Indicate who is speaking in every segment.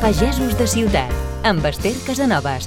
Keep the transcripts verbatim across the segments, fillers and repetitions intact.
Speaker 1: Pagesos de Ciutat, amb Esther Casanovas.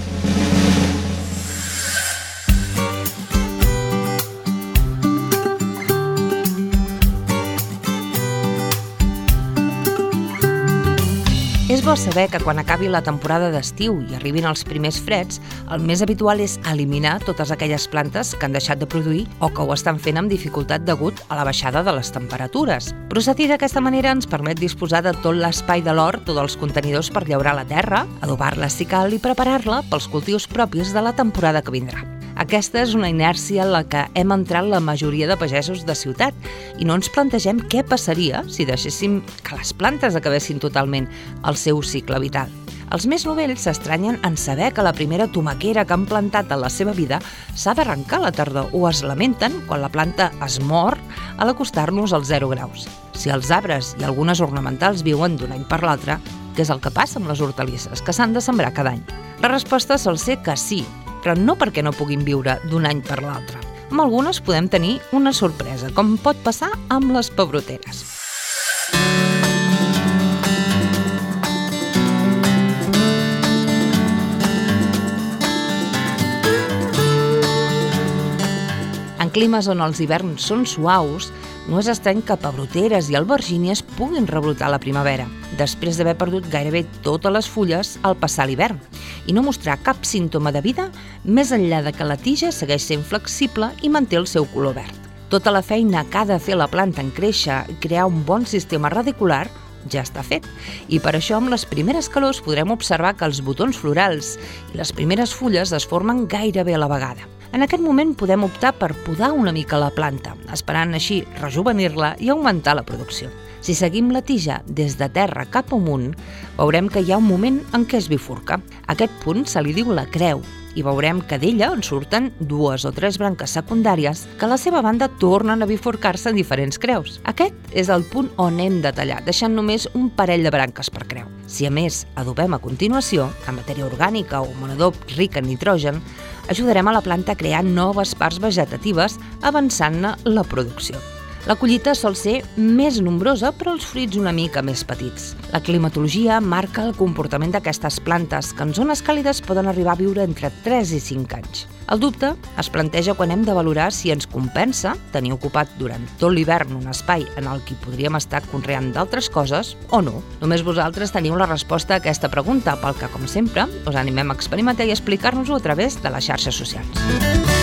Speaker 1: És bo saber que quan acabi la temporada d'estiu i arribin els primers freds, el més habitual és eliminar totes aquelles plantes que han deixat de produir o que ho estan fent amb dificultat degut a la baixada de les temperatures. Procedir d'aquesta manera ens permet disposar de tot l'espai de l'hort o dels contenidors per llaurar la terra, adobar-la si cal i preparar-la pels cultius propis de la temporada que vindrà. Aquesta és una inèrcia en la que hem entrat la majoria de pagesos de ciutat i no ens plantegem què passaria si deixéssim que les plantes acabessin totalment el seu cicle vital. Els més novells s'estranyen en saber que la primera tomaquera que han plantat en la seva vida s'ha d'arrencar a la tardor o es lamenten quan la planta es mor a l'acostar-nos als zero graus. Si els arbres i algunes ornamentals viuen d'un any per l'altre, què és el que passa amb les hortalisses que s'han de sembrar cada any? La resposta sol ser que sí, però no perquè no puguin viure d'un any per l'altre. Amb algunes podem tenir una sorpresa, com pot passar amb les pebroteres. En climes on els hiverns són suaus, no és estrany que pebroteres i albergínies puguin rebrotar a la primavera, després d'haver perdut gairebé totes les fulles al passar l'hivern, i no mostrar cap símptoma de vida més enllà de que la tija segueix sent flexible i manté el seu color verd. Tota la feina que ha de fer la planta en créixer i crear un bon sistema radicular ja està fet, i per això amb les primeres calors podrem observar que els botons florals i les primeres fulles es formen gairebé a la vegada. En aquest moment podem optar per podar una mica la planta, esperant així rejuvenir-la i augmentar la producció. Si seguim la tija des de terra cap amunt, veurem que hi ha un moment en què es bifurca. A aquest punt se li diu la creu, i veurem que d'ella en surten dues o tres branques secundàries que a la seva banda tornen a bifurcar-se en diferents creus. Aquest és el punt on hem de tallar, deixant només un parell de branques per creu. Si a més adobem a continuació, amb matèria orgànica o amb un adob ric en nitrogen, ajudarem a la planta a crear noves parts vegetatives avançant-ne la producció. La collita sol ser més nombrosa, però els fruits una mica més petits. La climatologia marca el comportament d'aquestes plantes, que en zones càlides poden arribar a viure entre tres i cinc anys. El dubte es planteja quan hem de valorar si ens compensa tenir ocupat durant tot l'hivern un espai en el que podríem estar conreant d'altres coses o no. Només vosaltres teniu la resposta a aquesta pregunta, pel que, com sempre, us animem a experimentar i explicar-nos-ho a través de les xarxes socials.